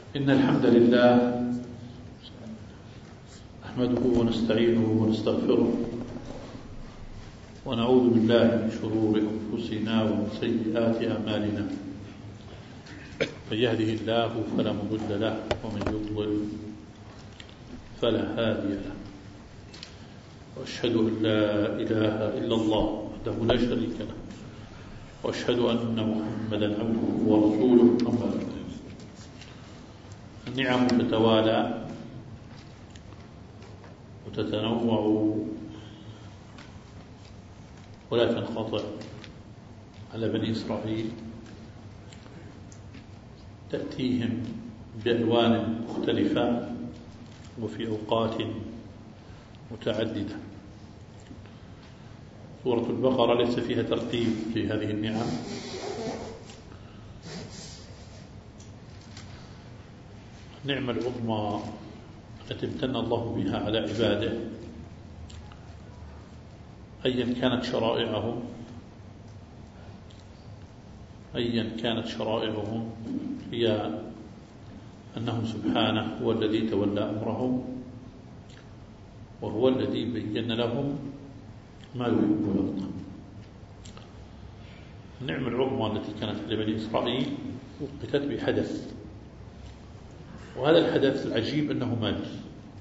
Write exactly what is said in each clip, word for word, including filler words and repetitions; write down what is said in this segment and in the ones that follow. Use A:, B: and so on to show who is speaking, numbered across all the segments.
A: إن الحمد لله نحمده ونستعينه ونستغفره ونعوذ بالله من شرور أنفسنا ومن سيئات أعمالنا. من يهده الله فلا مضل له ومن يضلل فلا هادي له. وأشهد أن لا إله إلا الله وحده لا شريك له وأشهد أن محمدا عبده ورسوله. أما بعد، النعم تتوالى وتتنوع ولا تنقطع على بني إسرائيل، تأتيهم بألوان مختلفة وفي أوقات متعددة. سورة البقرة ليس فيها ترتيب لهذه النعم، النعمة العظمى التي امتن الله بها على عباده أيا كانت شرائعهم أيا كانت شرائعهم هي أنه سبحانه هو الذي تولى أمرهم، وهو الذي بين لهم ما يحب ويرضى. النعمة العظمى التي كانت لبني إسرائيل وقتت بحدث، وهذا الحدث العجيب أنه مادي.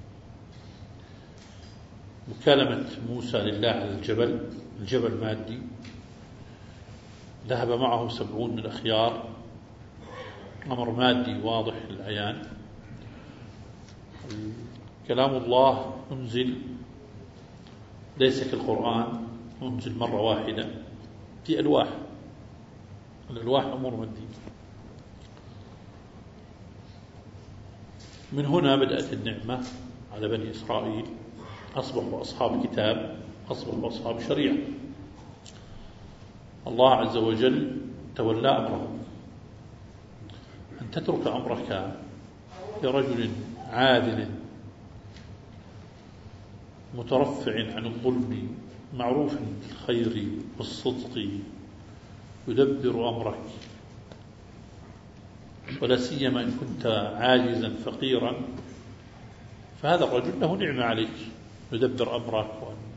A: مكالمة موسى لله على الجبل، الجبل مادي، ذهب معه سبعون من الأخيار، أمر مادي واضح للعيان. كلام الله أنزل ليس كالقرآن، أنزل مرة واحدة في ألواح، الألواح أمور مادية. من هنا بدأت النعمة على بني إسرائيل، أصبحوا أصحاب كتاب، أصبحوا أصحاب شريعة. الله عز وجل تولى أمرهم. أن تترك أمرك لرجل عادل مترفع عن الظلم معروف بالخير والصدق يدبر أمرك، ولا سيما إن كنت عاجزا فقيرا، فهذا الرجل له نعمة عليك، يدبر أمرك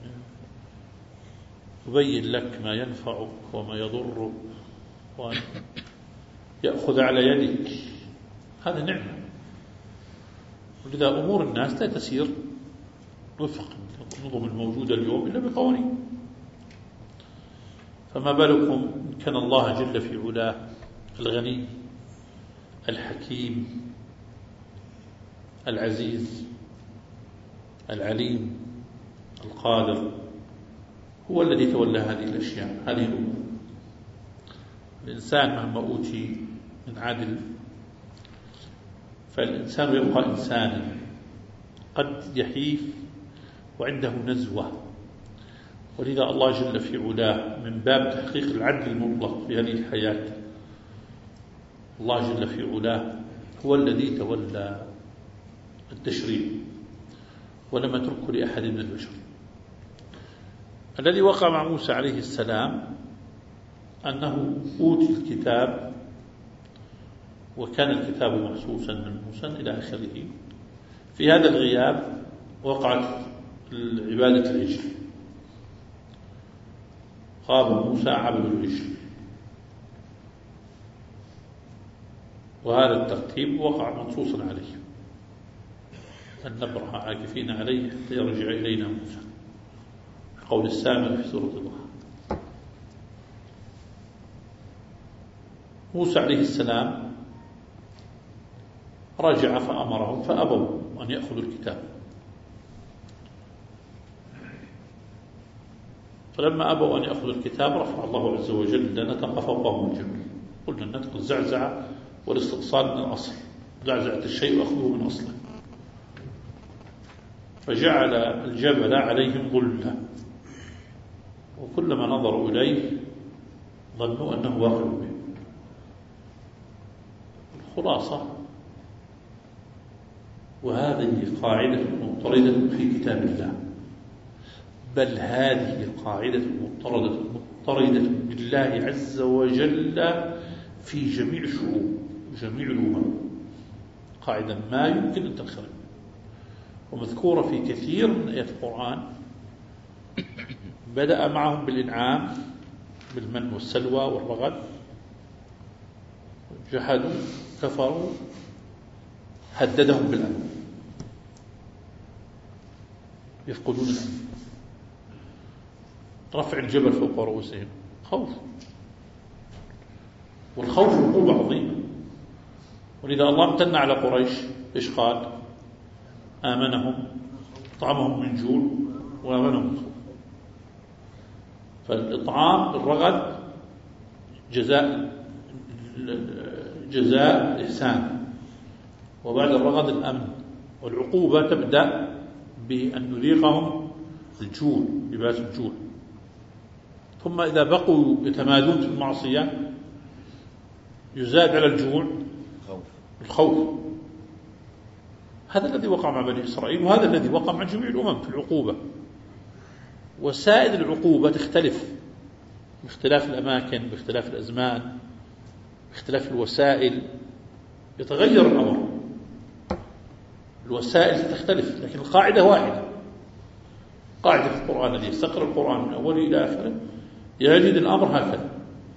A: ويبين لك ما ينفعك وما يضرك وأن يأخذ على يدك، هذا نعمة. ولذا أمور الناس لا تسير وفق النظم الموجودة اليوم إلا بقوانين، فما بالكم إن كان الله جل في علاه الغني الحكيم العزيز العليم القادر، هو الذي تولى هذه الأشياء، هذه الأمور. الإنسان مهما أوتي من عدل فالإنسان يبقى إنسانا، قد يحيف وعنده نزوة. ولذا الله جل في علاه من باب تحقيق العدل المطلق في هذه الحياة، الله جل في علاه هو الذي تولى التشريع ولم يتركه لأحد من البشر. الذي وقع مع موسى عليه السلام أنه أوتي الكتاب، وكان الكتاب محسوسا من موسى إلى آخره. في هذا الغياب وقعت عبادة العجل، غاب موسى عبد العجل، وهذا الترتيب وقع منصوصا عليه، أن نبرح عاكفين عليه حتى يرجع إلينا موسى، قول السامر في سورة الضحى. موسى عليه السلام رجع فأمرهم فأبوا أن يأخذوا الكتاب، فلما أبوا أن يأخذوا الكتاب رفع الله عز وجل لنتق فوقهم الجبل. قلنا النتق الزعزعة والاستئصال من الأصل، زعزعة الشيء وأخذه من أصله، فجعل الجبل عليهم ظلة، وكلما نظروا إليه ظنوا أنه واقع به. الخلاصة، وهذه قاعدة مضطردة في كتاب الله، بل هذه قاعدة مضطردة مضطردة بالله عز وجل في جميع الشعوب وجميع الأمم. قاعدة ما يمكن أن تنخرم، ومذكورة في كثير من آيات القرآن. بدأ معهم بالإنعام بالمن والسلوى والرغد، جحدوا كفروا، هددهم بالأمن، يفقدون الأمن، رفع الجبل فوق رؤوسهم، خوف، والخوف عقوبة عظيمة. ولذا الله امتن على قريش، إيش قال؟ آمنهم، طعمهم من جوع وآمنهم من خوف. فالإطعام الرغد جزاء جزاء الإحسان، وبعد الرغد الأمن، والعقوبة تبدأ بأن نذيقهم الجوع، لباس الجوع. ثم إذا بقوا يتمادون في المعصية يزاد على الجوع الخوف. هذا الذي وقع مع بني إسرائيل، وهذا الذي وقع مع جميع الأمم في العقوبة. وسائل العقوبة تختلف باختلاف الأماكن، باختلاف الأزمان، باختلاف الوسائل، يتغير الأمر، الوسائل تختلف، لكن القاعدة واحدة. قاعدة في القرآن الذي يستقرأ القرآن من أوله إلى آخره يجد الأمر هكذا.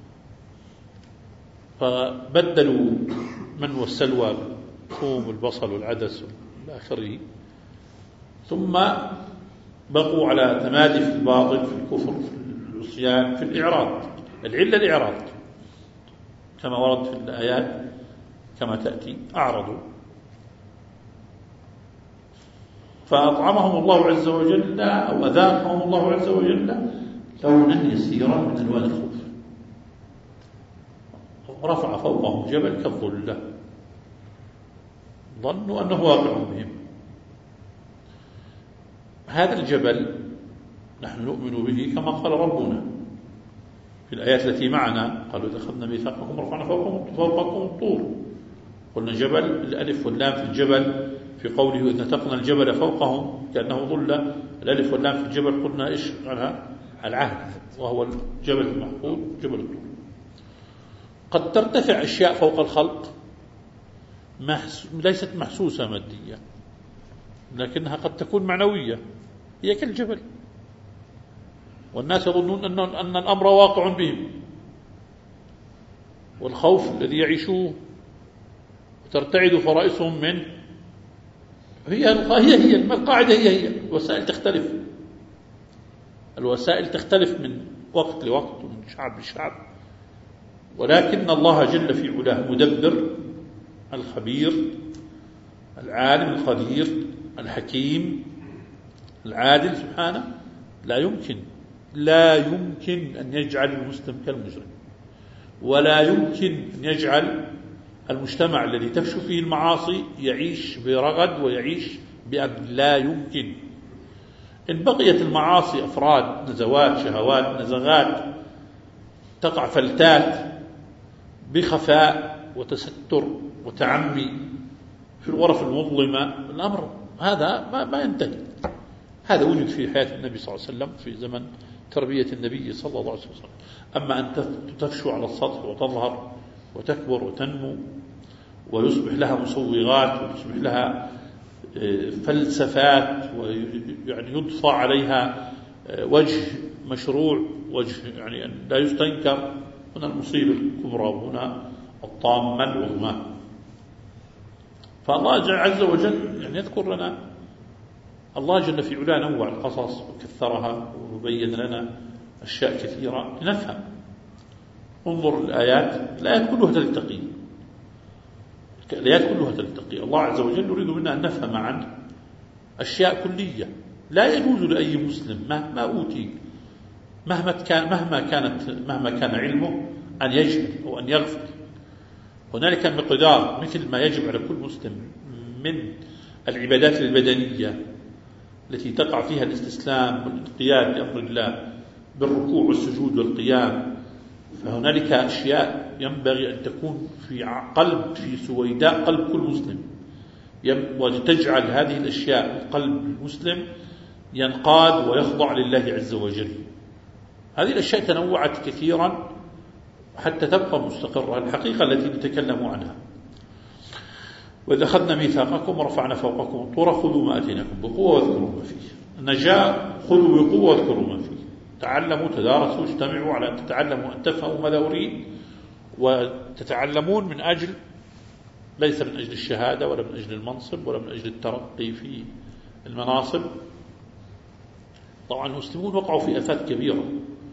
A: فبدلوا من والسلوى بالثوم والبصل والعدس إلى آخره، ثم بقوا على تمادي في الباطل، في الكفر، في العصيان، في الإعراض. العلة الإعراض كما ورد في الآيات كما تأتي، أعرضوا فأطعمهم الله عز وجل أو أذاقهم الله عز وجل لونا يسيرا من ألوان الخوف، رفع فوقهم جبل كالظلة، ظنوا أنه واقع بهم. هذا الجبل نحن نؤمن به كما قال ربنا في الآيات التي معنا، قالوا إذا أخذنا ميثاقكم رفعنا فوقكم فوقكم الطور. قلنا جبل، الألف واللام في الجبل في قوله إذ نتقنا الجبل فوقهم كأنه ظلة، الألف واللام في الجبل قلنا إيش عنها؟ العهد، وهو الجبل المحفوظ جبل الطور. قد ترتفع أشياء فوق الخلق ليست محسوسة مادية، لكنها قد تكون معنوية، هي كالجبل، والناس يظنون أن أن الأمر واقع بهم. والخوف الذي يعيشوه وترتعد فرائسهم منه هي هي هي القاعدة، هي هي الوسائل تختلف، الوسائل تختلف من وقت لوقت ومن شعب لشعب، ولكن الله جل في علاه مدبر الخبير العالم القدير الحكيم العادل سبحانه، لا يمكن لا يمكن أن يجعل المسلم كالمجرم، ولا يمكن أن يجعل المجتمع الذي تفشو فيه المعاصي يعيش برغد ويعيش بأمن، لا يمكن. إن بقيت المعاصي أفراد، نزوات، شهوات، نزغات، تقع فلتات بخفاء وتستر وتعمي في الغرف المظلمة، الأمر هذا ما, ما ينتهي. هذا وجد في حياة النبي صلى الله عليه وسلم في زمن تربية النبي صلى الله عليه وسلم. أما أن تفشو على السطح وتظهر وتكبر وتنمو ويصبح لها مصوغات ويصبح لها فلسفات ويعني يضفى عليها وجه مشروع، وجه يعني لا يستنكر، هنا المصيبة الكبرى وهنا الطامة العظمى. فالله عز وجل يعني يذكر لنا، الله جل في علاه نوع القصص وكثرها وبين لنا أشياء كثيرة لنفهم. انظر الآيات، الآيات كلها تلتقي، الآيات كلها تلتقي. الله عز وجل يريد منا أن نفهم عنه أشياء كلية لا يجوز لأي مسلم مهما أوتي، مهما كان مهما كانت مهما كان علمه أن يجهل أو أن يغفل. هنالك مقدار مثل ما يجب على كل مسلم من العبادات البدنية التي تقع فيها الاستسلام والانقياد لأمر الله بالركوع والسجود والقيام، فهنالك أشياء ينبغي أن تكون في قلب في سويداء قلب كل مسلم، وتجعل هذه الأشياء قلب المسلم ينقاد ويخضع لله عز وجل. هذه الأشياء تنوعت كثيرا حتى تبقى مستقرة، الحقيقة التي نتكلم عنها. وإذا أخذنا ميثاقكم ورفعنا فوقكم الطور خذوا ما أتيناكم بقوة واذكروا ما فيه. النجاة خذوا بقوة واذكروا ما فيه. تعلموا، تدارسوا، اجتمعوا على أن تتعلموا، أن تفهموا ماذا أريد، وتتعلمون من أجل، ليس من أجل الشهادة ولا من أجل المنصب ولا من أجل الترقي في المناصب. طبعا المسلمون وقعوا في آفات كبيرة.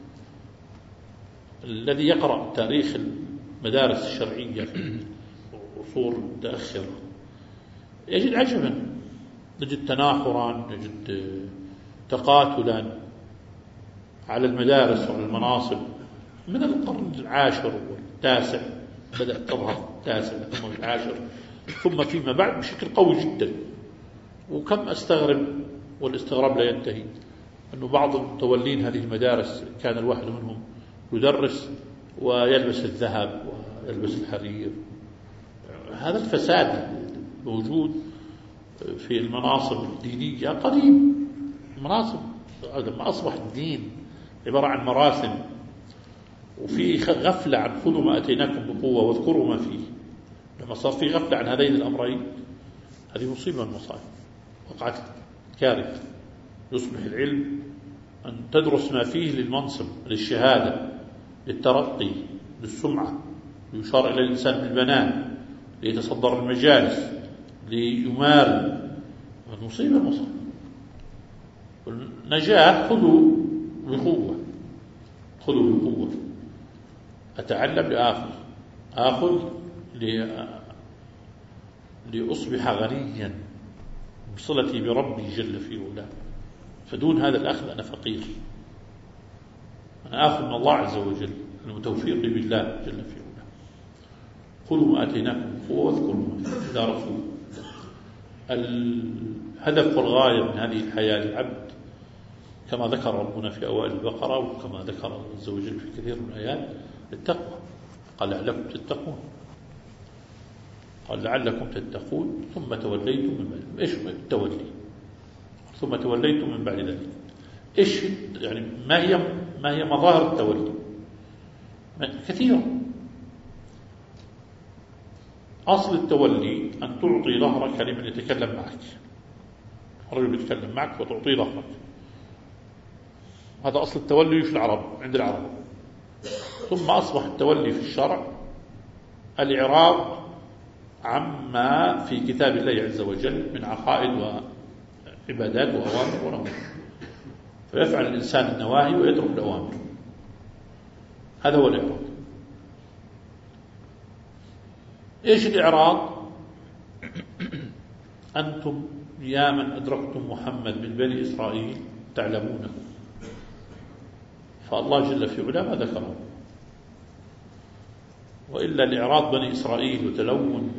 A: الذي يقرأ تاريخ المدارس الشرعية في عصور متأخرة يجد عجبا، يجد تناحرا، يجد تقاتلا على المدارس وعلى المناصب من القرن العاشر والتاسع، بدأت تظهر التاسع ثم العاشر ثم فيما بعد بشكل قوي جدا. وكم أستغرب، والاستغراب لا ينتهي، أنه بعض المتولين هذه المدارس كان الواحد منهم يدرس ويلبس الذهب ويلبس الحرير. هذا الفساد موجود في المناصب الدينية قديم. المناصب هذا ما أصبح الدين عبارة عن مراسم، وفي غفلة عن خذوا ما أتيناكم بقوة واذكروا ما فيه. لما صار في غفلة عن هذين الأمرين هذه مصيبة من المصائب، وقعت كارثة. يصبح العلم أن تدرس ما فيه للمنصب، للشهادة، للترقي، للسمعة، ليشار إلى الإنسان بالبنان، ليتصدر المجالس، ليمارن. المصيبة المصائب. النجاة خذوا بقوة، خذوا بقوة. أتعلم لآخذ، آخذ لأصبح غنيا بصلتي بربي جل في علاه. فدون هذا الأخذ أنا فقير. أنا آخذ من الله عز وجل، المتوفيق لي بالله جل في علاه. خذوا ما أتيناكم بقوة واذكروا ما فيه. إذا رسول الهدف والغاية من هذه الحياة للعبد كما ذكر ربنا في أوائل البقرة، وكما ذكر عز وجل في كثير من الآيات، التقوى. قال لعلكم تتقون، قال لعلكم تتقون ثم توليتم من بعد. إيش التولي؟ ثم توليتم من بعد ذلك. إيش يعني؟ ما هي ما هي مظاهر التولي؟ كثيرة. أصل التولي أن تعطي ظهرك لمن يتكلم معك. رجل يتكلم معك وتعطي ظهرك، هذا أصل التولي في العرب، عند العرب. ثم أصبح التولي في الشرع الإعراض عما في كتاب الله عز وجل من عقائد وعبادات وأوامر ونواهي، فيفعل الإنسان النواهي ويترك الأوامر. هذا هو الإعراض. إيش الإعراض؟ أنتم يا من أدركتم محمد من بني إسرائيل تعلمونه، فالله جل في علاه ما ذكره. وإلا لإعراض بني إسرائيل وتلون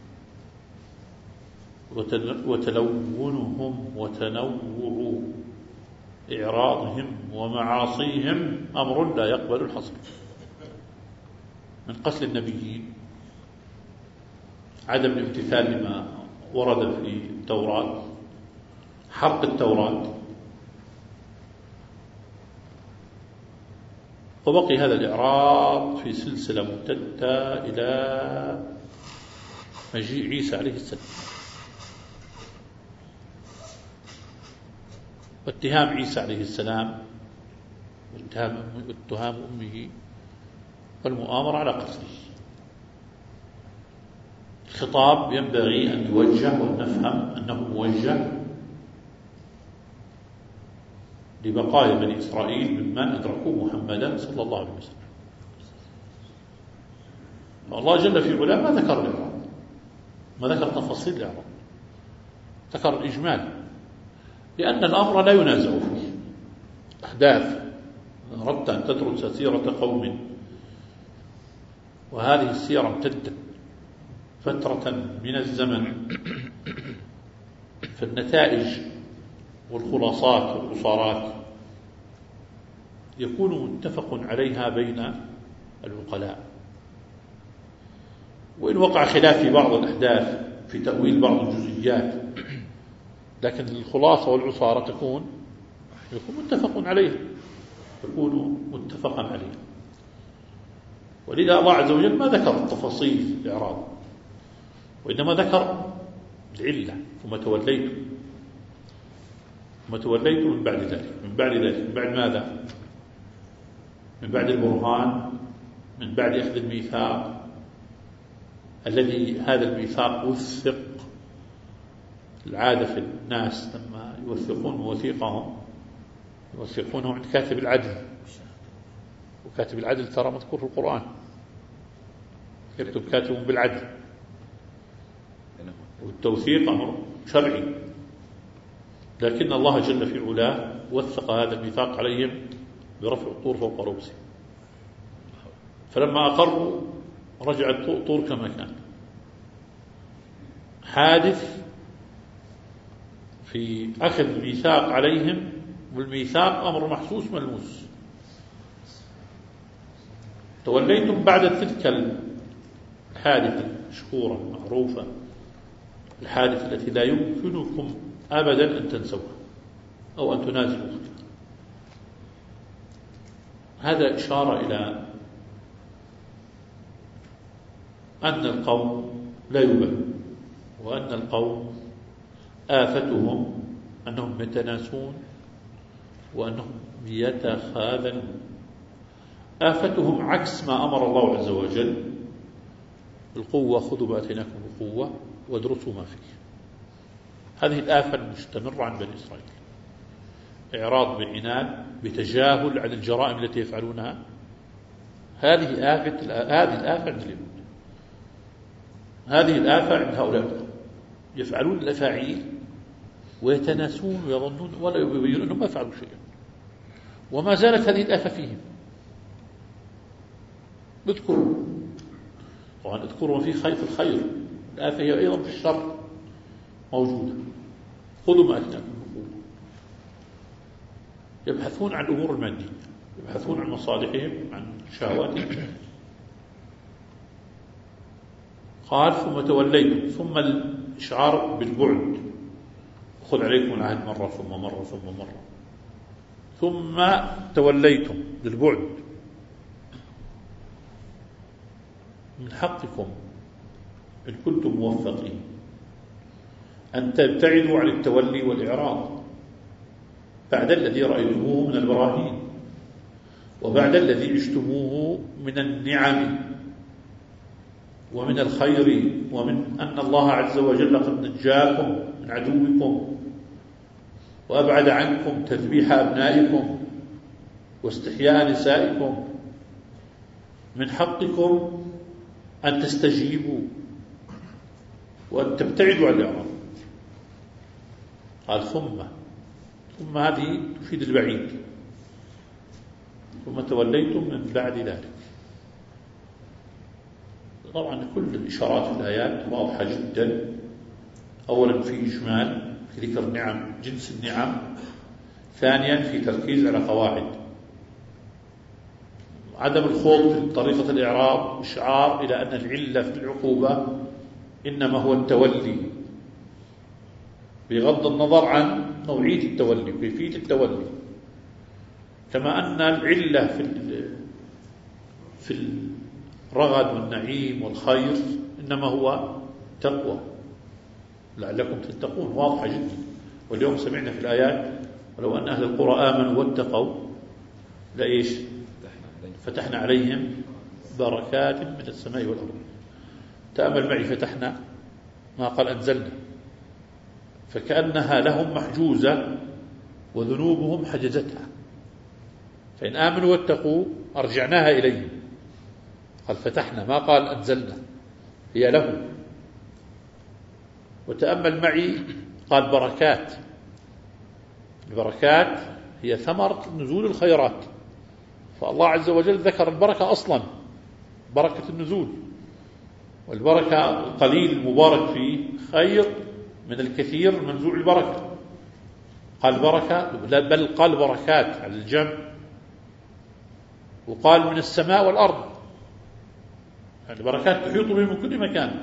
A: وتلونهم وتنوع إعراضهم ومعاصيهم أمر لا يقبل الحصر. من قتل النبيين، عدم الامتثال لما ورد في التوراة، حرق التوراة، وبقي هذا الإعراض في سلسلة ممتدة إلى مجيء عيسى عليه السلام، واتهام عيسى عليه السلام واتهام واتهام أمه والمؤامرة على قتله. الخطاب ينبغي أن يوجه ونفهم أنه موجه لبقايا بني إسرائيل ممن أدركوا محمدا صلى الله عليه وسلم. الله جل في علاه ما ذكر الإعراض، ما ذكر تفاصيل الإعراض، ذكر الإجمال، لأن الأمر لا ينازع فيه. أحداث أردت أن تدرس سيرة قوم وهذه السيرة امتدت فترة من الزمن، فالنتائج والخلاصات والعصارات يكون متفق عليها بين العقلاء. وإن وقع خلاف في بعض الأحداث في تأويل بعض الجزئيات، لكن الخلاصة والعصارة تكون يكون متفق عليها، يكون متفقا عليها. ولذا الله عز وجل ما ذكر التفاصيل الإعراض، وإنما ذكر العلة ثم توليتم ثم توليتم من بعد ذلك من بعد ذلك من بعد ماذا؟ من بعد البرهان، من بعد أخذ الميثاق الذي هذا الميثاق وثق. العادة في الناس لما يوثقون مواثيقهم يوثقونه عند كاتب العدل، وكاتب العدل ترى مذكور في القرآن، يكتب كاتب بالعدل، والتوثيق أمر شرعي، لكن الله جل في علاه وثق هذا الميثاق عليهم برفع الطور فوق رؤوسهم، فلما أقروا رجع الطور كما كان. حادث في أخذ الميثاق عليهم، والميثاق أمر محسوس ملموس. توليتم بعد تلك الحادثة المشهورة المعروفة، الحادثة التي لا يمكنكم أبدا أن تنسوها أو أن تنازلوا فيها. هذا إشارة إلى أن القوم لا يبالون، وأن القوم آفتهم أنهم يتناسون وأنهم يتخاذلون. آفتهم عكس ما أمر الله عز وجل بالقوة، خذوا ما آتيناكم بقوة وادرسوا ما فيه. هذه الآفة المستمرة عن بني إسرائيل، إعراض بعناد بتجاهل عن الجرائم التي يفعلونها. هذه آفة هذه الآفة عند اليهود، هذه الآفة عند هؤلاء، يفعلون الأفاعيل ويتناسون ويظنون ولا يبينون أنهم ما فعلوا شيئا، وما زالت هذه الآفة فيهم. اذكروا طبعا اذكروا في خير في الخير، الآفة هي أيضا في الشر موجودة. خذوا ما أتاكم بقوة. يبحثون عن الأمور المادية، يبحثون عن مصالحهم، عن شهواتهم. قال ثم توليتم، ثم الإشعار بالبعد، خذ عليكم العهد مرة ثم مرة ثم مرة، ثم توليتم للبعد. من حقكم إن كنتم موفقين أن تبتعدوا عن التولي والإعراض بعد الذي رأيتموه من البراهين، وبعد الذي عشتموه من النعم ومن الخير، ومن أن الله عز وجل قد نجاكم من عدوكم وأبعد عنكم تذبيح أبنائكم واستحياء نسائكم. من حقكم أن تستجيبوا وأن تبتعدوا عن الإعراض. قال ثم ثم هذه تفيد البعيد، ثم توليتم من بعد ذلك. طبعا كل الإشارات في الآيات واضحة جدا. أولا في إجمال في ذكر النعم، جنس النعم. ثانيا في تركيز على قواعد عدم الخوض في طريقة الإعراض، إشعار إلى أن العلة في العقوبة إنما هو التولي، بغض النظر عن نوعية التولي وكيفية التولي. كما أن العلة في في الرغد والنعيم والخير إنما هو تقوى لعلكم تتقون، واضحة جدا. واليوم سمعنا في الآيات ولو أن أهل القرى آمنوا واتقوا لإيش فتحنا عليهم بركات من السماء والأرض. تأمل معي، فتحنا ما قال أنزلنا، فكأنها لهم محجوزة وذنوبهم حجزتها، فإن آمنوا واتقوا أرجعناها إليهم. قال فتحنا ما قال أنزلنا، هي لهم. وتأمل معي قال بركات، البركات هي ثمرة نزول الخيرات، فالله عز وجل ذكر البركة أصلا، بركة النزول، والبركة القليل المبارك فيه خير من الكثير منزوع البركة. قال بركة، بل قال بركات على الجمع، وقال من السماء والأرض، يعني بركات تحيط به من كل مكان،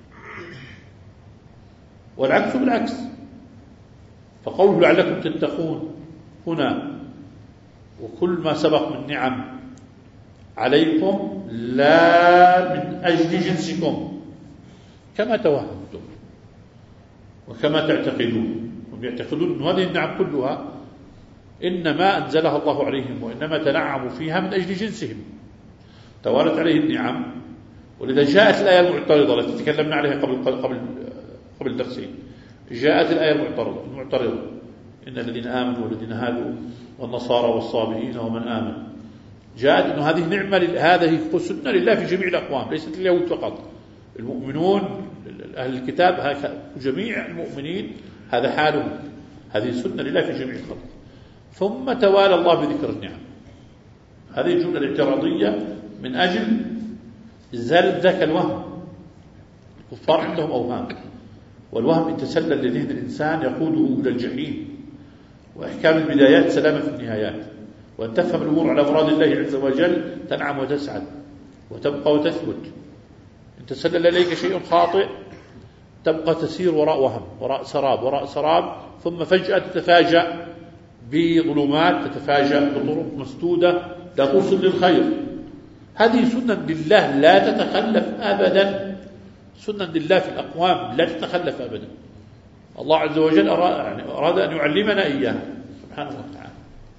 A: والعكس بالعكس. فقوله لعلكم تتقون هنا وكل ما سبق من نعم عليكم لا من أجل جنسكم كما توهمتم وكما تعتقدون. هم يعتقدون أن هذه النعم كلها إنما أنزلها الله عليهم وإنما تنعموا فيها من أجل جنسهم، توالت عليه النعم. ولذا جاءت الآية المعترضة التي تكلمنا عليها قبل قبل قبل درسين، جاءت الآية المعترضة المعترضة إن الذين آمنوا والذين هادوا والنصارى والصابئين ومن آمن، جاءت أن هذه نعمة، هذه سنة لله في جميع الأقوام ليست لليهود فقط. المؤمنون أهل الكتاب جميع المؤمنين هذا حالهم، هذه سنة لله في جميع الخلق. ثم توالى الله بذكر النعم. هذه الجملة الاعتراضية من أجل إزالة ذاك الوهم. الكفار عندهم أوهام، والوهم يتسلل لذهن الإنسان يقوده إلى الجحيم. وإحكام البدايات سلامة في النهايات، وأن تفهم الأمور على مراد الله عز وجل تنعم وتسعد وتبقى وتثبت. إن تسلل إليك شيء خاطئ تبقى تسير وراء وهم، وراء سراب، وراء سراب، ثم فجأة تتفاجأ بظلمات، تتفاجأ بطرق مسدودة لا توصل للخير. هذه سنة لله لا تتخلف أبدا، سنة لله في الأقوام لا تتخلف أبدا. الله عز وجل أراد, يعني أراد أن يعلمنا إياها سبحانه وتعالى.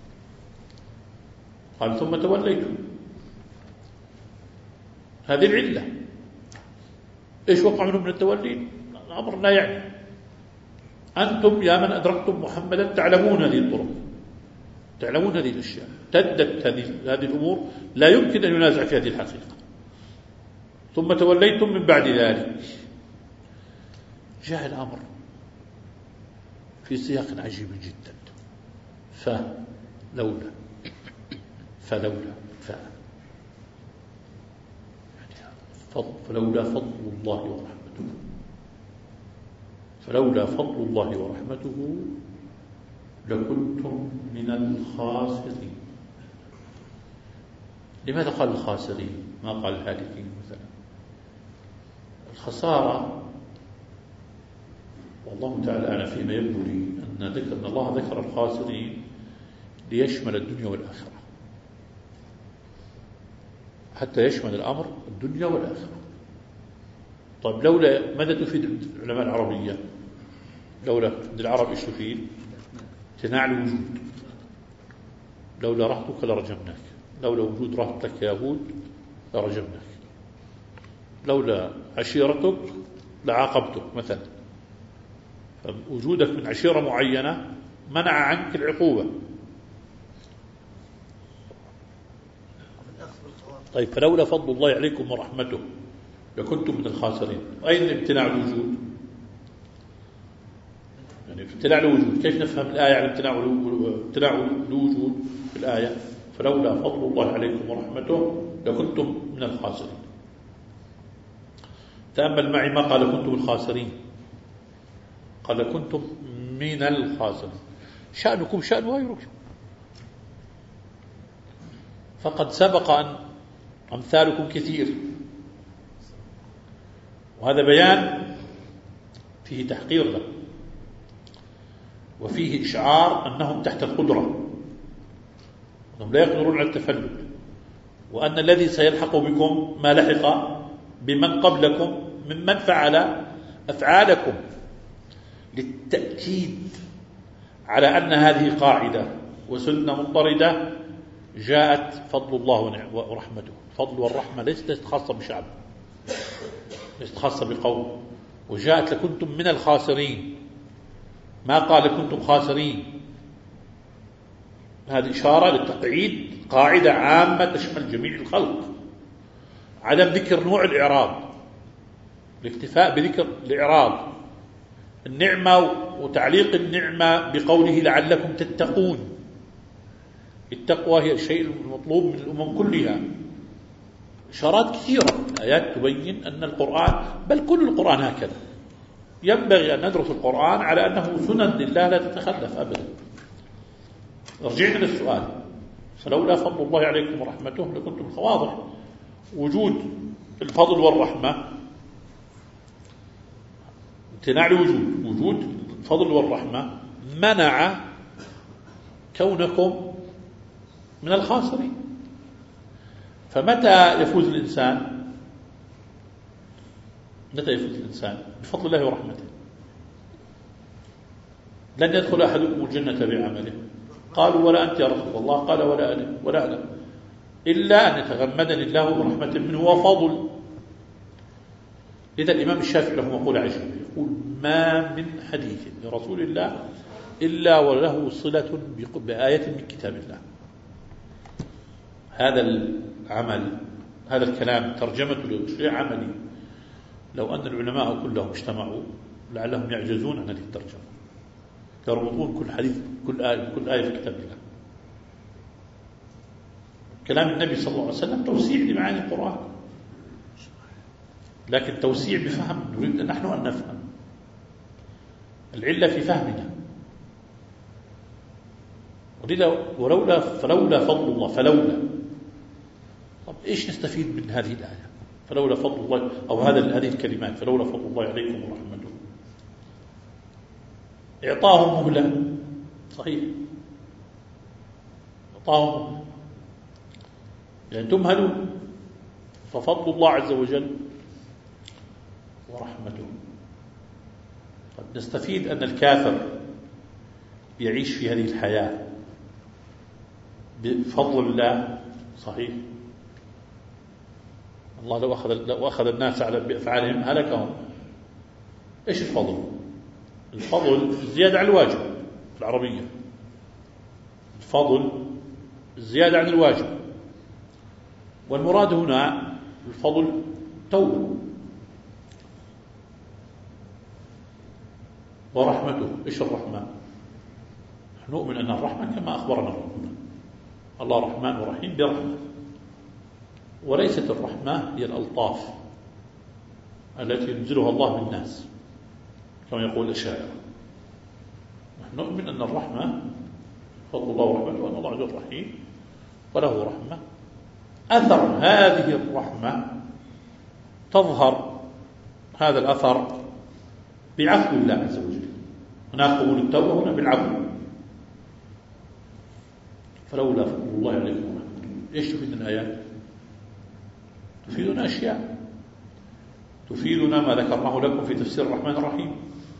A: قال ثم توليتم، هذه العلة. إيش وقع منهم من التولي؟ الأمر لا يعني. أنتم يا من أدركتم محمدا تعلمون هذه الطرق، تعلمون هذه الأشياء، تدت هذه هذه الأمور لا يمكن أن ينازع في هذه الحقيقة. ثم توليتم من بعد ذلك. جاء الأمر في سياق عجيب جدا، فلولا فلولا ف فلولا فضل الله ورحمته، فلولا فضل الله ورحمته لكنتم من الخاسرين. لماذا قال الخاسرين ما قال الهالكين مثلا؟ الخسارة والله تعالى أعلم فيما يبدو لي أن ذكر أن الله ذكر الخاسرين ليشمل الدنيا والآخرة، حتى يشمل الأمر الدنيا والآخرة. طيب لولا ماذا تفيد العلماء العربية؟ لولا عند العرب إيش تفيد؟ امتناع الوجود. لولا رهتك لرجمناك، لولا وجود رهتك يا هود لرجمناك، لولا عشيرتك لعاقبتك مثلا. فوجودك من عشيرة معينة منع عنك العقوبة. طيب فلولا فضل الله عليكم ورحمته لكنتم من الخاسرين. أين امتناع الوجود؟ يعني امتناع الوجود كيف نفهم الآية على امتناع امتناع الوجود في الآية؟ فلولا فضل الله عليكم ورحمته لكنتم من الخاسرين. تأمل معي ما قال كنتم الخاسرين، قال كنتم من الخاسرين. شأنكم شأن غيركم، فقد سبق أن أمثالكم كثير، وهذا بيان فيه تحقير له، وفيه إشعار أنهم تحت القدرة، أنهم لا يقدرون على التفلت، وأن الذي سيلحق بكم ما لحق بمن قبلكم ممن فعل أفعالكم، للتأكيد على أن هذه قاعدة وسنة مضطردة. جاءت فضل الله ورحمته. الفضل والرحمة ليست خاصة بشعب، ليست خاصة بقوم. وجاءت لكنتم من الخاسرين، ما قال لكنتم خاسرين. هذه إشارة للتقعيد قاعدة عامة تشمل جميع الخلق. عدم ذكر نوع الإعراض، الاكتفاء بذكر الإعراض النعمة وتعليق النعمة بقوله لعلكم تتقون. التقوى هي الشيء المطلوب من الأمم كلها. إشارات كثيرة، آيات تبين أن القرآن، بل كل القرآن هكذا، ينبغي أن ندرس القرآن على أنه سنن لله لا تتخلف أبدا. رجعنا للسؤال، فلولا فضل الله عليكم ورحمته لكنتم خواضح. وجود الفضل والرحمة، امتناع الوجود، وجود الفضل والرحمة منع كونكم من الخاسرين. فمتى يفوز الإنسان؟ متى يفوز الإنسان؟ بفضل الله ورحمته. لن يدخل أحدكم الجنة بعمله. قالوا ولا أنت يا رسول الله؟ قال ولا أنا ولا أنا إلا أن يتغمدني الله برحمة منه وفضل. لذا الإمام الشافعي له مقولة عجيبة، يقول ما من حديث لرسول الله إلا وله صلة بآية من كتاب الله. هذا العمل، هذا الكلام ترجمته لشيء عملي، لو أن العلماء كلهم اجتمعوا لعلهم يعجزون عن هذه الترجمة، يربطون كل حديث كل آية كل آية في كتاب الله. كلام النبي صلى الله عليه وسلم توسيع لمعاني القرآن، لكن توسيع بفهم، نريد نحن أن نفهم. العلة في فهمنا. ولولا فلولا فضل الله فلولا طب إيش نستفيد من هذه الآية؟ فلولا فضل الله أو هذا هذه الكلمات فلولا فضل الله عليكم ورحمته. إعطاهم مهلة، صحيح، إعطاهم مهلة يعني تمهلوا، ففضل الله عز وجل ورحمته. قد نستفيد أن الكافر يعيش في هذه الحياة بفضل الله، صحيح. الله لو أخذ, لو أخذ الناس على بأفعالهم هلكهم. إيش الفضل؟ الفضل الزيادة عن الواجب في العربية. الفضل الزيادة عن الواجب، والمراد هنا الفضل توبة. ورحمته، إيش الرحمة؟ نؤمن أن الرحمة كما أخبرنا ربنا، الله رحمن ورحيم برحمة، وليست الرحمة هي الألطاف التي ينزلها الله بالناس كما يقول الشاعر. نحن نؤمن أن الرحمة فضل الله ورحمته، وأن الله عز وجل رحيم وله رحمة. أثر هذه الرحمة تظهر هذا الأثر بعفو الله عز وجل. هناك قبول التوبة، هنا بالعفو. فلولا فضل الله عليكم ورحمته. ايش تفيدنا الآيات؟ تفيدنا أشياء، تفيدنا ما ذكرناه لكم في تفسير الرحمن الرحيم،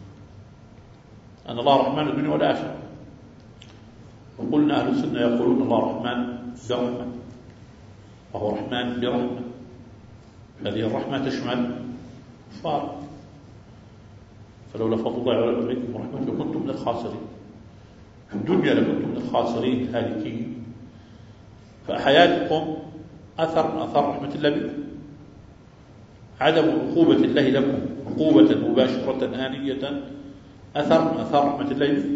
A: أن الله رحمن الدنيا والآخرة. وقلنا أهل السنة يقولون الله رحمن برحمة، وهو رحمن برحمة. هذه الرحمة تشمل الكفار. فلولا فضل الله عليكم ورحمته لكنتم من الخاسرين في الدنيا، لكنتم من الخاسرين الهالكين. فحياتكم أثر من أثر رحمة الله بكم. عدم عقوبة الله لكم عقوبة مباشرة آنية أثر من أثر رحمة الله بكم.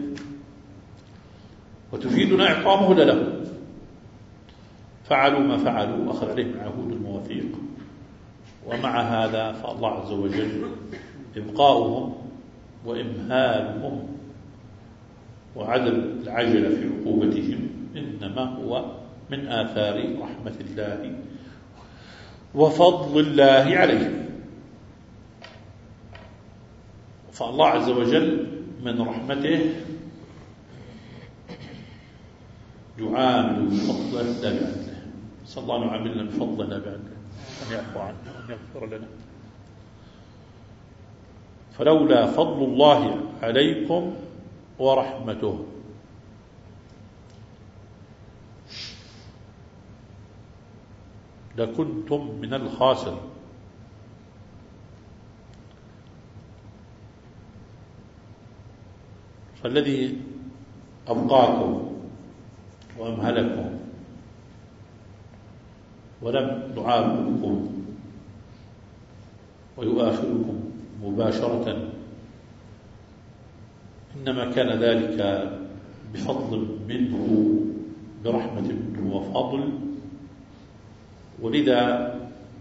A: وتفيدنا إعطامه له. فعلوا ما فعلوا وأخذ عليهم العهود المواثيق، ومع هذا فالله عز وجل إبقاؤهم وإمهالهم وعدم العجلة في عقوبتهم إنما هو من آثار رحمة الله وفضل الله عليهم. فالله عز وجل من رحمته يعامل بفضله لا بعدله. نسأل الله أن يعاملنا بفضله لا بعدله، أن يعفو عنا وأن يغفر لنا. فلولا فضل الله عليكم ورحمته لكنتم من الخاسرين. فالذي أبقاكم وأمهلكم ولم يعاقبكم ويؤاخذكم مباشرة إنما كان ذلك بفضل منه، برحمة منه وفضل. ولذا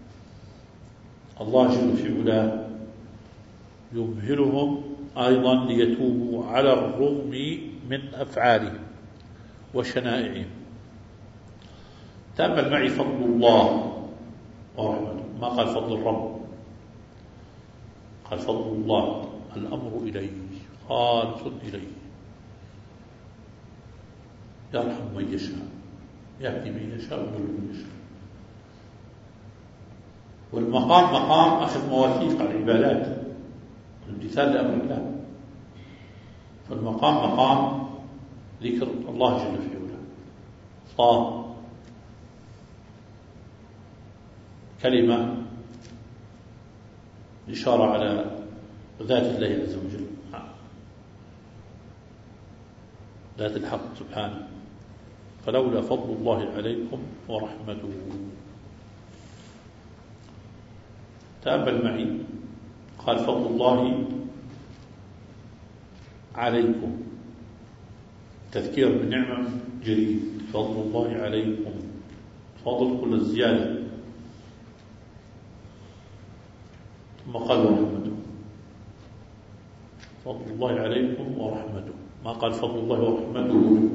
A: الله جل في علاه يمهلهم أيضا ليتوبوا على الرغم من أفعالهم وشنائعهم. تأمل معي فضل الله ورحمته، ما قال فضل الرب، قال فضل الله، الأمر إليه خالص إليه، يرحم من يشاء، يهدي من يشاء ويضل من يشاء. والمقام مقام أخذ مواثيق العبادات والامتثال لأمر الله. فالمقام مقام ذكر الله جل في علاه. طه كلمة إشارة على ذات الله عز وجل، ذات الحق سبحانه. فلولا فضل الله عليكم ورحمته. تأمل معي، قال فضل الله عليكم، تذكير بالنعمة جديد. فضل الله عليكم، فضل كل الزيادة. ثم قال ورحمته، فضل الله عليكم ورحمته، ما قال فضل الله ورحمته.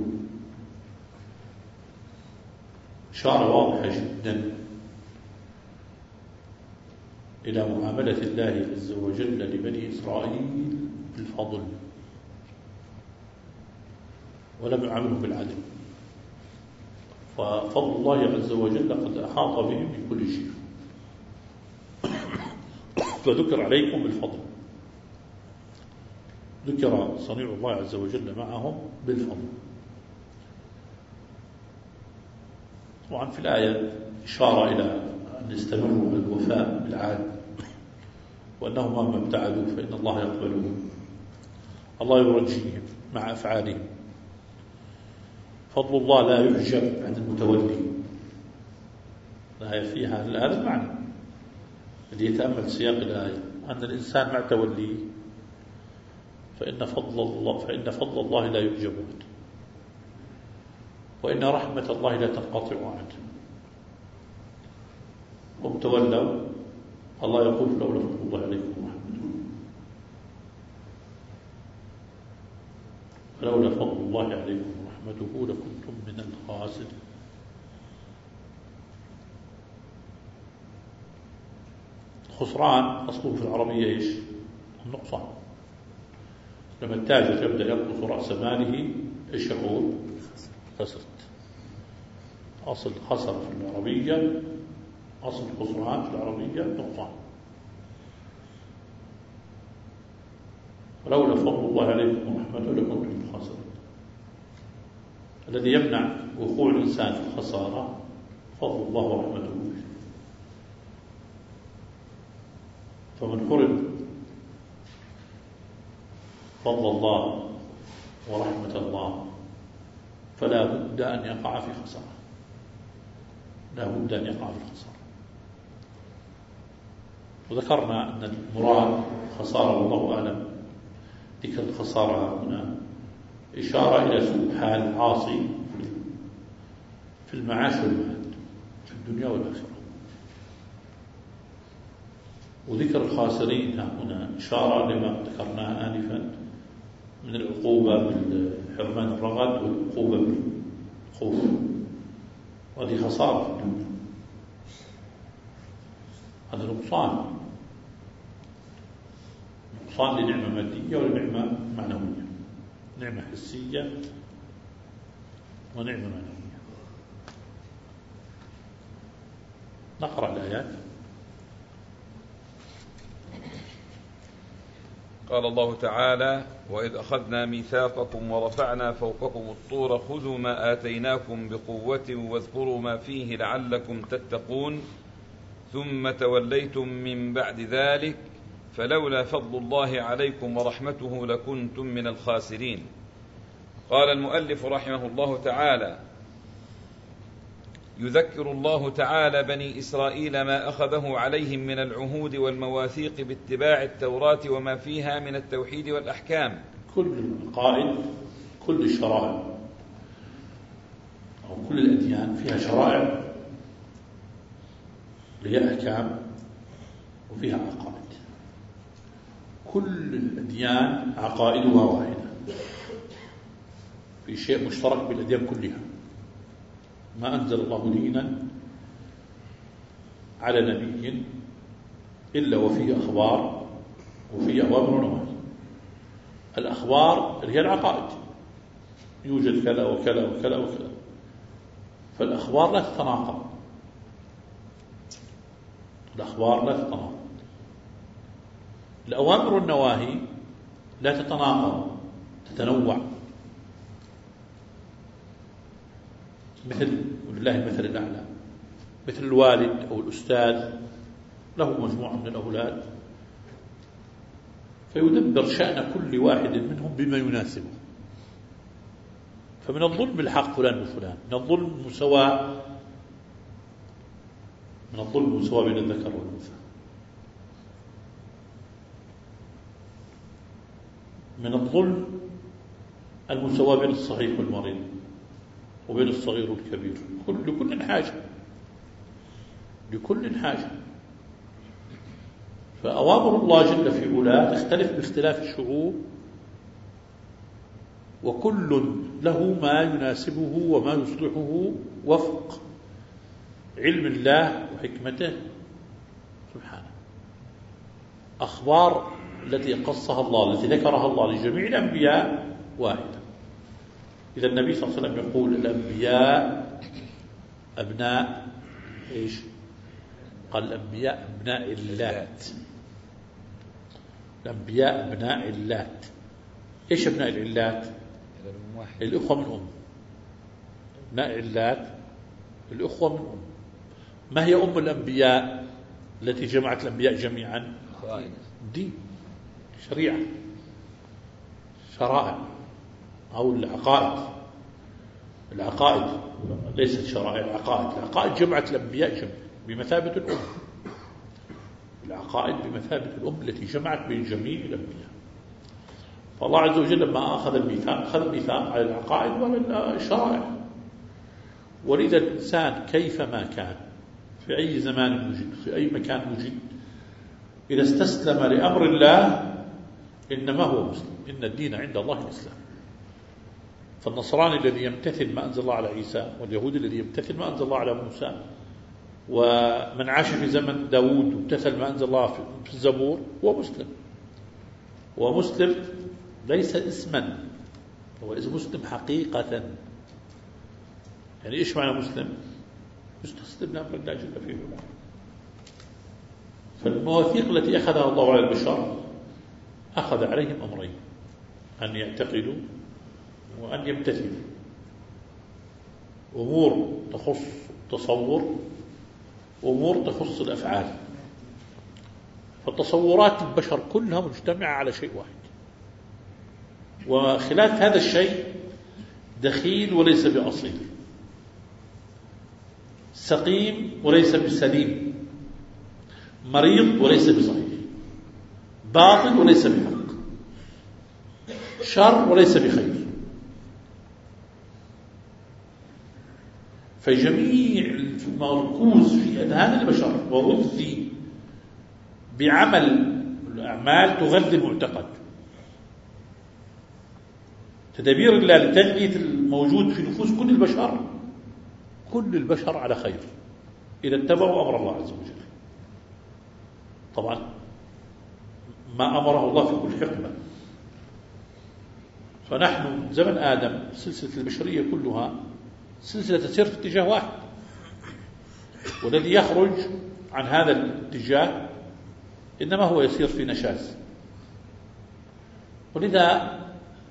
A: إشارة واضحة جدا إلى معاملة الله عز وجل لبني إسرائيل بالفضل، ولم يعاملهم بالعدل. ففضل الله عز وجل قد أحاط بهم بكل شيء، فذكر عليكم بالفضل، ذكر صنيع الله عز وجل معهم بالفضل. طبعا في الآية إشارة إلى أن يستمروا بالوفاء بالعهد، وأنهم مهما ابتعدوا فإن الله يقبلهم، الله يرجيهم مع أفعالهم. فضل الله لا يحجب عن المتولي. الآية فيها هذا المعنى اللي يتأمل سياق الآية، أن الإنسان مع توليه فإن فضل الله فإن فضل الله لا يحجب عنه، وإن رحمة الله لا تنقطع عنه. هم تولوا، الله يقول لولا فضل الله عليكم ورحمته، فلولا فضل الله عليكم ورحمته لكنتم من الخاسرين. خسران أصله في العربية إيش؟ النقصان. لما التاجر يبدأ ينقص رأس ماله إيش يقول؟ خسرت. أصل خسر في العربية، أصل خسران في العربية نقصان. ولولا فضل الله عليكم ورحمته لكنتم من الخاسرين. الذي يمنع وقوع الإنسان في الخسارة فضل الله ورحمته. فمن حرم فضل الله ورحمة الله فلا بد أن يقع في خسارة، لا بد أن يقع في خسارة. وذكرنا أن المراد خسارة والله أعلم، ذكر الخسارة هنا إشارة إلى سوء حال العاصي في المعاش والمعاد في الدنيا والآخرة. وذكر الخاسرين هنا إشارة لما ذكرناه آنفا من العقوبة بالحرمان الرغد والعقوبة بالخوف، وهذه خسارة في الدنيا. هذا نقصان، نقصان لنعمة مادية ونعمة معنوية، نعمة حسية ونعمة معنوية. نقرأ الآيات.
B: قال الله تعالى: وإذ أخذنا ميثاقكم ورفعنا فوقكم الطور خذوا ما آتيناكم بقوة واذكروا ما فيه لعلكم تتقون ثم توليتم من بعد ذلك فلولا فضل الله عليكم ورحمته لكنتم من الخاسرين. قال المؤلف رحمه الله تعالى: يذكر الله تعالى بني إسرائيل ما أخذه عليهم من العهود والمواثيق باتباع التوراة وما فيها من التوحيد والأحكام.
A: كل العقائد، كل الشرائع أو كل الأديان فيها شرائع لها أحكام وفيها عقائد. كل الأديان عقائدها واحدة، في شيء مشترك بالأديان كلها. ما أنزل الله دينا على نبي إلا وفيه أخبار وفيه أوامر ونواهي. الأخبار هي العقائد، يوجد كذا وكذا وكذا وكذا، فالأخبار لا تتناقض، الأخبار لا تتناقض، الأوامر والنواهي لا تتناقض، تتنوع. مثل ولله المثل الأعلى، مثل الوالد أو الأستاذ له مجموعة من الأولاد فيدبر شأن كل واحد منهم بما يناسبه. فمن الظلم الحق فلان وفلان، من الظلم مساواة، من الظلم مساواة بين الذكر والأنثى، من الظلم المساواة بين الصحيح والمريض وبين الصغير والكبير، لكل حاجة، لكل حاجة. فأوامر الله جل في علاه تختلف باختلاف الشعوب، وكل له ما يناسبه وما يصلحه وفق علم الله وحكمته سبحانه. أخبار التي قصها الله، التي ذكرها الله لجميع الأنبياء واحدة. إذا النبي صلى الله عليه وسلم يقول الأنبياء أبناء إيش؟ قال الأنبياء أبناء اللات، الأنبياء أبناء اللات. إيش أبناء اللات؟ الأخوة من أم. أبناء اللات الأخوة من أم. ما هي أم الأنبياء التي جمعت الأنبياء جميعا؟ دين، شريعة، شرائع أو العقائد. العقائد ليست شرائع، العقائد. العقائد جمعت الأنبياء جميعا بمثابة الأم. العقائد بمثابة الأم التي جمعت بين جميع الأنبياء. فالله عز وجل لما أخذ الميثاق أخذ الميثاق على العقائد وعلى الشرائع. ولذا الإنسان كيفما كان في أي زمان وجد في أي مكان وجد إذا استسلم لأمر الله إنما هو مسلم. إن الدين عند الله الإسلام. فالنصراني الذي يمتثل ما أنزل الله على عيسى، واليهود الذي يمتثل ما أنزل الله على موسى، ومن عاش في زمن داود وامتثل ما أنزل الله في الزبور هو مسلم. ومسلم ليس اسما، هو اسم مسلم حقيقة. يعني إيش معنى مسلم؟ يستسلم لأمر الله جل في علاه. فالمواثيق التي أخذها الله على البشر أخذ عليهم أمرين: أن يعتقدوا وأن يمتثلوا. أمور تخص التصور، أمور تخص الأفعال. فتصورات البشر كلها مجتمعة على شيء واحد، وخلاف هذا الشيء دخيل وليس بأصيل، سقيم وليس بسليم، مريض وليس بصحيح، باطل وليس بحق، شر وليس بخير. فجميع المركوز في أذهان البشر وغذي بعمل الأعمال تغذي المعتقد. تدابير الله لتغذية الموجود في نفوس كل البشر، كل البشر على خير إذا اتبعوا أمر الله عز وجل. طبعا ما أمره الله في كل حكمة. فنحن زمن آدم سلسلة البشرية كلها سلسلة تسير في اتجاه واحد، والذي يخرج عن هذا الاتجاه إنما هو يسير في نشاز. ولذا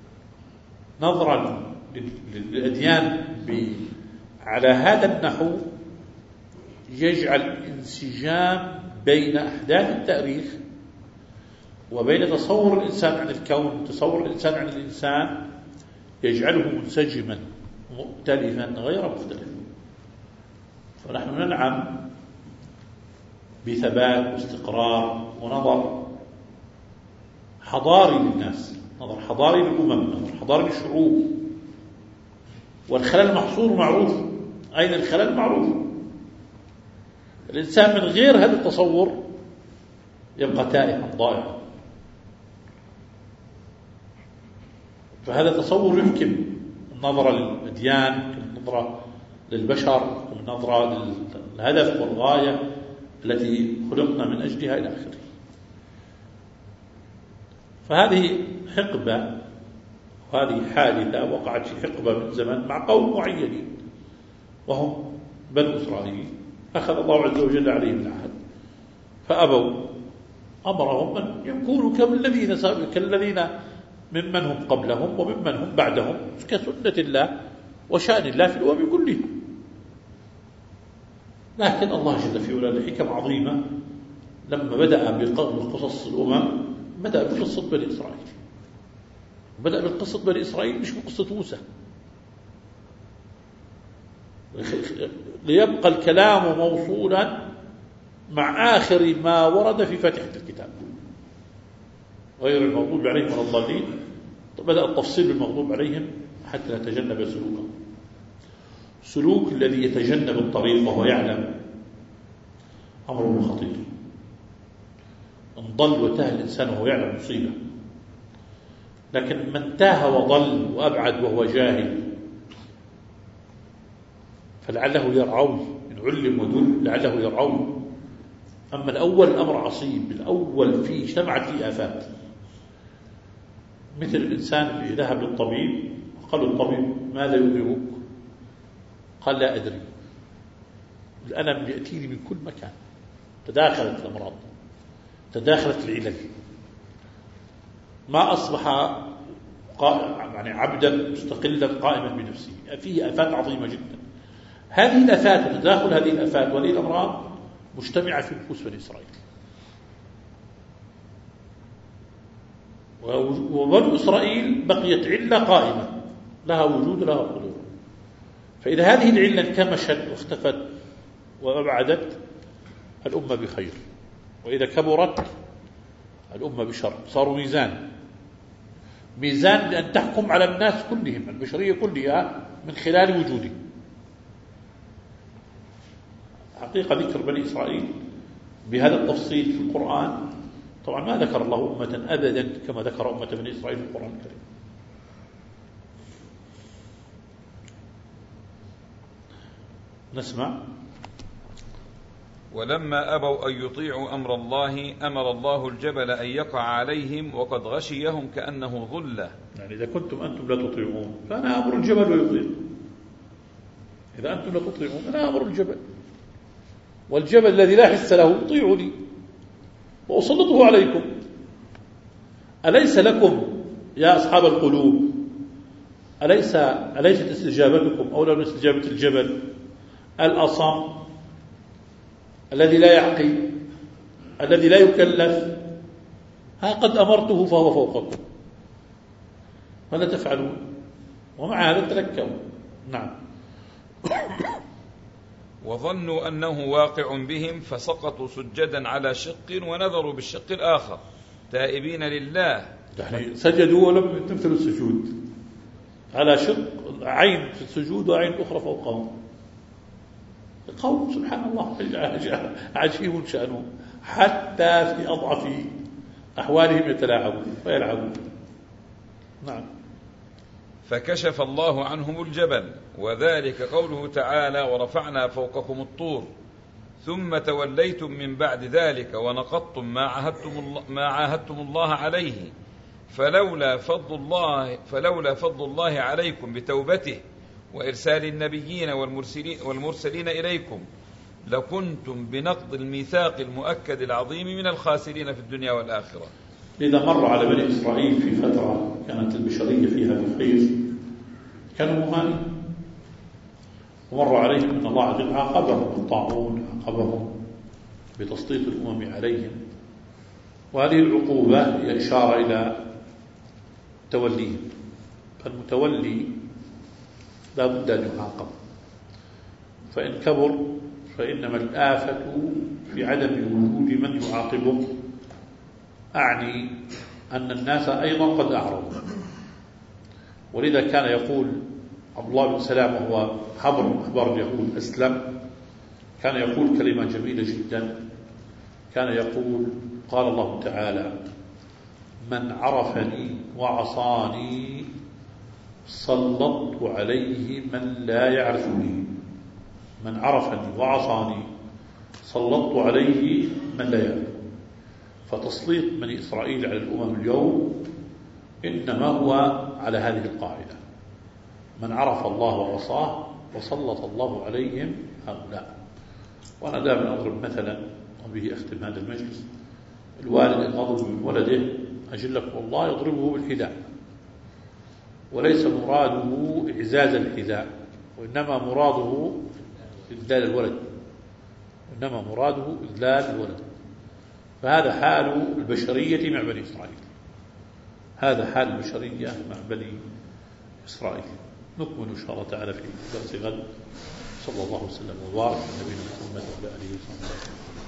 A: نظرا للأديان على هذا النحو يجعل انسجام بين أحداث التاريخ وبين تصور الإنسان عن الكون، تصور الإنسان عن الإنسان، يجعله منسجما مؤتلفا غير مختلف. فنحن ننعم بثبات واستقرار ونظر حضاري للناس، نظر حضاري للأمم، نظر حضاري للشعوب. والخلل محصور معروف. أين الخلل؟ معروف. الإنسان من غير هذا التصور يبقى تائها ضائعا. فهذا التصور يحكم النظرة للأديان، النظرة للبشر، النظرة للهدف والغاية التي خلقنا من أجلها إلى آخره. فهذه حقبة، وهذه حادثة وقعت في حقبة من زمن مع قوم معينين وهم بنو إسرائيل، أخذ الله عز وجل عليهم العهد فأبوا، أمرهم أن يكونوا كالذين كالذين ممن هم قبلهم وممن هم بعدهم كسنة الله وشأن الله في الأمم كلها. لكن الله جل في علاه لحكم عظيمة لما بدأ بقصص الأمم بدأ بقصة بني إسرائيل، بدأ بقصة بني إسرائيل مش بقصة موسى، ليبقى الكلام موصولا مع آخر ما ورد في فاتحة الكتاب غير المغضوب عليهم ولا الضالين. بدأ التفصيل بالمغضوب عليهم حتى نتجنب سلوكهم. سلوك الذي يتجنب الطريق وهو يعلم أمره خطير. ان ضل وتاه الإنسان وهو يعلم مصيبة، لكن من تاه وضل وأبعد وهو جاهل فلعله يرعون، إن علم ودل لعله يرعون. أما الأول الأمر عصيب، الأول فيه اجتمعت فيه آفات، مثل الإنسان اللي ذهب للطبيب قال الطبيب ماذا يؤلمك؟ قال لا أدري، الألم يأتيني من كل مكان، تداخلت الأمراض تداخلت العلل، ما أصبح يعني عبدا مستقلا قائما بنفسه، فيه آفات عظيمة جدا. هذه الآفات وتداخل هذه الآفات وهذه الأمراض مجتمعة في نفوس بني إسرائيل، وبنو إسرائيل بقيت علة قائمة لها وجود لها حضور. فإذا هذه العلة انكمشت واختفت وأبعدت الأمة بخير، وإذا كبرت الأمة بشر. صاروا ميزان ميزان لأن تحكم على الناس كلهم، البشرية كلها من خلال وجوده. حقيقة ذكر بني إسرائيل بهذا التفصيل في القرآن، طبعا ما ذكر الله أمة أبدا كما ذكر أمة بني إسرائيل في القرآن الكريم. نسمع.
B: ولما أبوا أن يطيعوا أمر الله أمر الله الجبل أن يقع عليهم وقد غشيهم كأنه ظلة.
A: يعني إذا كنتم أنتم لا تطيعون فأنا أمر الجبل ويطيع. إذا أنتم لا تطيعون أنا أمر الجبل، والجبل الذي لا حس له طيعوني وأسلطه عليكم. أليس لكم يا أصحاب القلوب أليس أليست استجابتكم أولى من استجابة الجبل الأصم الذي لا يعقل الذي لا يكلف؟ ها قد أمرته فهو فوقكم، ماذا تفعلون؟ ومع هذا تلكوا. نعم.
B: وظنوا أنه واقع بهم فسقطوا سجدا على شق ونذروا بالشق الآخر تائبين لله.
A: يعني سجدوا ولم يتمثلوا السجود، على شق عين في السجود وعين أخرى فوقهم. قوم سبحان الله عجيب شأنهم، حتى في أضعف أحوالهم يتلاعبون ويلعبون. نعم.
B: فكشف الله عنهم الجبل، وذلك قوله تعالى ورفعنا فوقكم الطور ثم توليتم من بعد ذلك ونقضتم ما عاهدتم الله, ما عاهدتم الله عليه فلولا فضل الله فلولا فضل الله عليكم بتوبته وإرسال النبيين والمرسلين, والمرسلين إليكم لكنتم بنقض الميثاق المؤكد العظيم من الخاسرين في الدنيا والآخرة.
A: إذا مر على بني إسرائيل في فترة كانت البشرية فيها بخير كانوا مهانين، ومر عليهم أن الله عز وجل عاقبهم بالطاعون، عاقبهم بتسليط الأمم عليهم، وهذه العقوبة هي إشارة إلى توليهم. فالمتولي لا بد أن يعاقب، فإن كبر فإنما الآفة في عدم وجود من يعاقبه. أعني أن الناس أيضا قد أعرضوا، ولذا كان يقول عبد الله بن سلام وهو حبر من أحبار اليهود أسلم، كان يقول كلمة جميلة جدا، كان يقول قال الله تعالى من عرفني وعصاني سلطت عليه من لا يعرفني. من عرفني وعصاني سلطت عليه من لا يعرفني. فتسليط بني إسرائيل على الأمم اليوم إنما هو على هذه القاعدة: من عرف الله وعصاه وسلط الله عليهم هؤلاء. وأنا دائما أضرب مثلا وبه أختم هذا المجلس. الوالد إن غضب من ولده أجلكم الله يضربه بالحذاء، وليس مراده إعزاز الحذاء، وإنما مراده إذلال الولد، وإنما مراده إذلال الولد. فهذا حال البشرية مع بني إسرائيل، هذا حال البشرية مع بني إسرائيل. نكمل إن شاء الله تعالى في درس غد. صلى الله وسلم وبارك على نبينا محمد وعلى آله وصحبه.